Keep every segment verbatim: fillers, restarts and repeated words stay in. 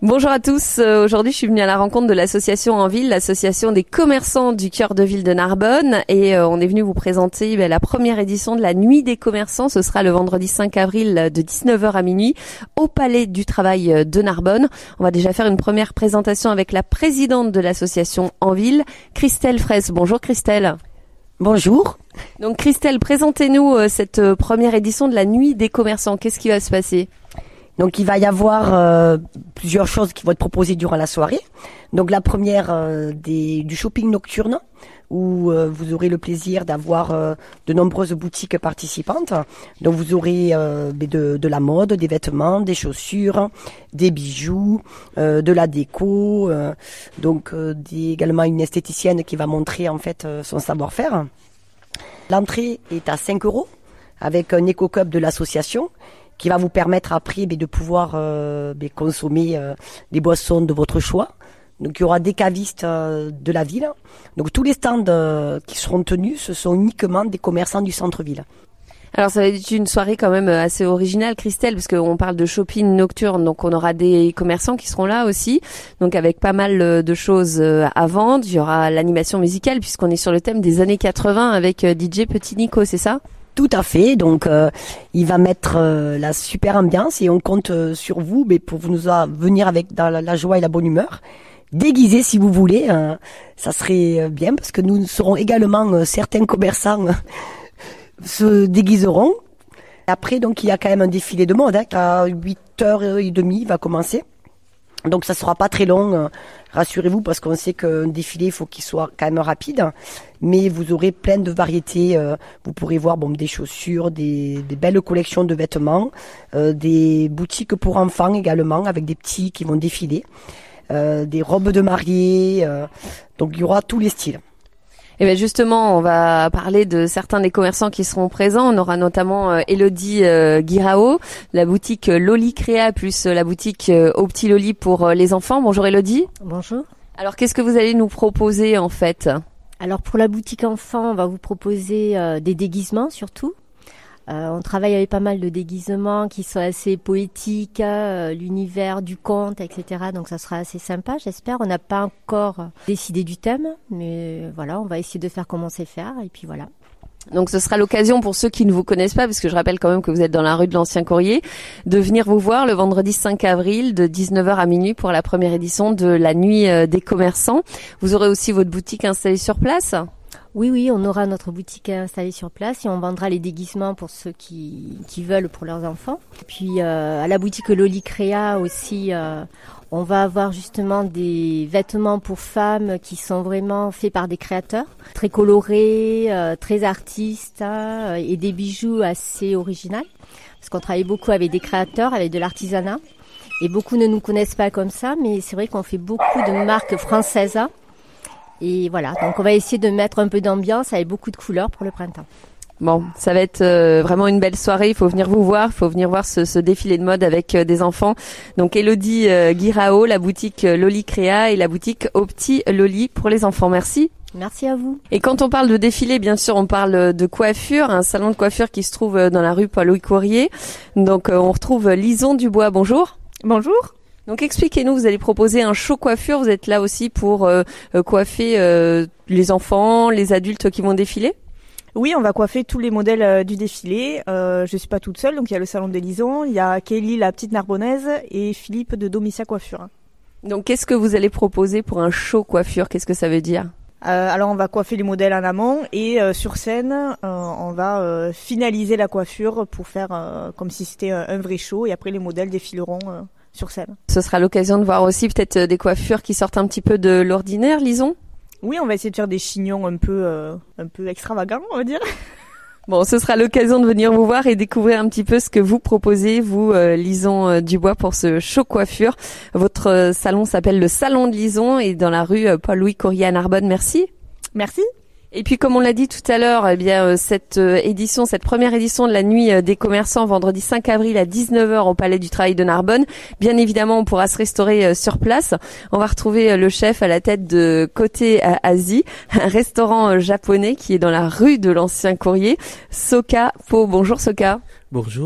Bonjour à tous. Euh, aujourd'hui, je suis venue à la rencontre de l'association En Ville, l'association des commerçants du cœur de ville de Narbonne. Et euh, on est venu vous présenter ben, la première édition de la Nuit des commerçants. Ce sera le vendredi cinq avril de dix-neuf heures à minuit au Palais du Travail de Narbonne. On va déjà faire une première présentation avec la présidente de l'association En Ville, Christelle Fraisse. Bonjour Christelle. Bonjour. Donc Christelle, présentez-nous euh, cette euh, première édition de la Nuit des commerçants. Qu'est-ce qui va se passer ? Donc il va y avoir euh, plusieurs choses qui vont être proposées durant la soirée. Donc la première euh, des, du shopping nocturne où euh, vous aurez le plaisir d'avoir euh, de nombreuses boutiques participantes. Donc vous aurez euh, de, de la mode, des vêtements, des chaussures, des bijoux, euh, de la déco. Euh, donc euh, des, également une esthéticienne qui va montrer en fait euh, son savoir-faire. L'entrée est à cinq euros avec un éco-cup de l'association qui va vous permettre après de pouvoir euh, consommer euh, les boissons de votre choix. Donc il y aura des cavistes euh, de la ville. Donc tous les stands euh, qui seront tenus, ce sont uniquement des commerçants du centre-ville. Alors ça va être une soirée quand même assez originale, Christelle, parce qu'on parle de shopping nocturne, donc on aura des commerçants qui seront là aussi, donc avec pas mal de choses à vendre. Il y aura l'animation musicale puisqu'on est sur le thème des années quatre-vingts avec D J Petit Nico, c'est ça ? Tout à fait, donc euh, il va mettre euh, la super ambiance et on compte euh, sur vous mais pour nous a, venir avec dans la, la joie et la bonne humeur. Déguisé si vous voulez, euh, ça serait bien parce que nous serons également euh, certains commerçants euh, se déguiseront. Après donc il y a quand même un défilé de mode hein, à huit heures trente il va commencer. Donc ça sera pas très long, euh, rassurez-vous parce qu'on sait qu'un défilé il faut qu'il soit quand même rapide, mais vous aurez plein de variétés, euh, vous pourrez voir bon des chaussures, des, des belles collections de vêtements, euh, des boutiques pour enfants également avec des petits qui vont défiler, euh, des robes de mariée, euh, donc il y aura tous les styles. Et bien justement, on va parler de certains des commerçants qui seront présents. On aura notamment euh, Elodie euh, Guirao, la boutique Loli Créa plus euh, la boutique euh, Au Petit Loli pour euh, les enfants. Bonjour Elodie. Bonjour. Alors qu'est-ce que vous allez nous proposer en fait ? Alors pour la boutique enfant, on va vous proposer euh, des déguisements surtout. Euh, on travaille avec pas mal de déguisements qui sont assez poétiques, euh, l'univers du conte, et cetera. Donc ça sera assez sympa, j'espère. On n'a pas encore décidé du thème, mais voilà, on va essayer de faire comment on sait faire, et puis voilà. Donc ce sera l'occasion pour ceux qui ne vous connaissent pas, parce que je rappelle quand même que vous êtes dans la rue de l'Ancien Courrier, de venir vous voir le vendredi cinq avril de dix-neuf heures à minuit pour la première édition de la Nuit des commerçants. Vous aurez aussi votre boutique installée sur place ? Oui, oui, on aura notre boutique installée sur place et on vendra les déguisements pour ceux qui, qui veulent pour leurs enfants. Puis euh, à la boutique Loli Créa aussi, euh, on va avoir justement des vêtements pour femmes qui sont vraiment faits par des créateurs, très colorés, euh, très artistes hein, et des bijoux assez originaux. Parce qu'on travaille beaucoup avec des créateurs, avec de l'artisanat. Et beaucoup ne nous connaissent pas comme ça, mais c'est vrai qu'on fait beaucoup de marques françaises. Et voilà, donc on va essayer de mettre un peu d'ambiance avec beaucoup de couleurs pour le printemps. Bon, ça va être euh, vraiment une belle soirée. Il faut venir vous voir, il faut venir voir ce, ce défilé de mode avec euh, des enfants. Donc Elodie euh, Guirao, la boutique euh, Loli Créa et la boutique Au Petit Loli pour les enfants. Merci. Merci à vous. Et quand on parle de défilé, bien sûr, on parle de coiffure, un salon de coiffure qui se trouve dans la rue Paul-Louis Courrier. Donc euh, on retrouve Lison Dubois. Bonjour. Bonjour. Donc expliquez-nous, vous allez proposer un show coiffure, vous êtes là aussi pour euh, coiffer euh, les enfants, les adultes qui vont défiler ? Oui, on va coiffer tous les modèles euh, du défilé. Euh, je suis pas toute seule, donc il y a le salon de Lison, il y a Kelly la petite Narbonnaise et Philippe de Domitia Coiffure. Donc qu'est-ce que vous allez proposer pour un show coiffure ? Qu'est-ce que ça veut dire ? Euh, alors on va coiffer les modèles en amont et euh, sur scène, euh, on va euh, finaliser la coiffure pour faire euh, comme si c'était un, un vrai show et après les modèles défileront euh, sur scène. Ce sera l'occasion de voir aussi peut-être des coiffures qui sortent un petit peu de l'ordinaire, Lison ? Oui, on va essayer de faire des chignons un peu, euh, un peu extravagants, on va dire. Bon, ce sera l'occasion de venir vous voir et découvrir un petit peu ce que vous proposez, vous, euh, Lison euh, Dubois, pour ce show coiffure. Votre euh, salon s'appelle le Salon de Lison et dans la rue euh, Paul-Louis Courrier à Narbonne. Merci. Merci. Et puis, comme on l'a dit tout à l'heure, eh bien, euh, cette euh, édition, cette première édition de la Nuit euh, des commerçants, vendredi cinq avril à dix-neuf heures au Palais du Travail de Narbonne. Bien évidemment, on pourra se restaurer euh, sur place. On va retrouver euh, le chef à la tête de Côté Asie, un restaurant euh, japonais qui est dans la rue de l'Ancien Courrier, Soka Po. Bonjour Soka. Bonjour.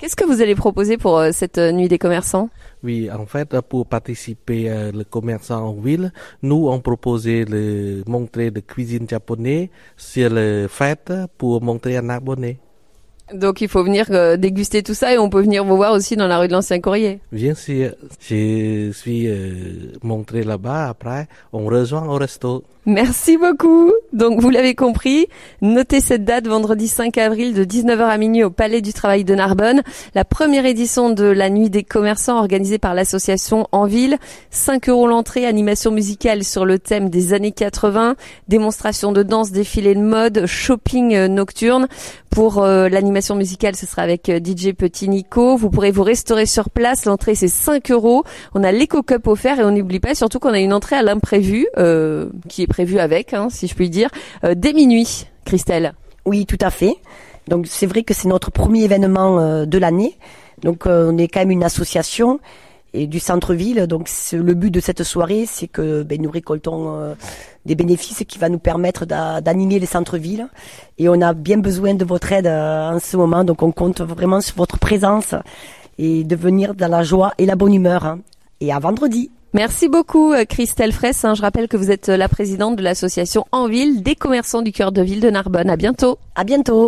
Qu'est-ce que vous allez proposer pour euh, cette euh, nuit des commerçants? Oui, en fait, pour participer euh, le commerçant en ville, nous on proposé de montrer de cuisine japonaise sur le fête pour montrer à Narbonnais. Donc il faut venir euh, déguster tout ça et on peut venir vous voir aussi dans la rue de l'Ancien Courrier. Bien sûr, je suis euh, montré là-bas, après on rejoint au resto. Merci beaucoup. Donc vous l'avez compris, notez cette date, vendredi cinq avril de dix-neuf heures à minuit au Palais du Travail de Narbonne. La première édition de la Nuit des commerçants organisée par l'association En Ville. cinq euros l'entrée, animation musicale sur le thème des années quatre-vingts, démonstration de danse, défilé de mode, shopping euh, nocturne. Pour euh, l'animation musicale, ce sera avec euh, D J Petit Nico. Vous pourrez vous restaurer sur place. L'entrée, c'est cinq euros. On a l'éco-cup offert et on n'oublie pas surtout qu'on a une entrée à l'imprévu euh, qui est prévue avec, hein, si je puis dire, euh, dès minuit. Christelle. Oui, tout à fait. Donc c'est vrai que c'est notre premier événement euh, de l'année. Donc euh, on est quand même une association et du centre-ville. Donc c'est, le but de cette soirée, c'est que ben, nous récoltons euh, des bénéfices qui va nous permettre d'a, d'animer les centres-villes. Et on a bien besoin de votre aide euh, en ce moment. Donc on compte vraiment sur votre présence et de venir dans la joie et la bonne humeur. Hein. Et à vendredi. Merci beaucoup Christelle Fraisse. Je rappelle que vous êtes la présidente de l'association En Ville des commerçants du cœur de ville de Narbonne. À bientôt. À bientôt.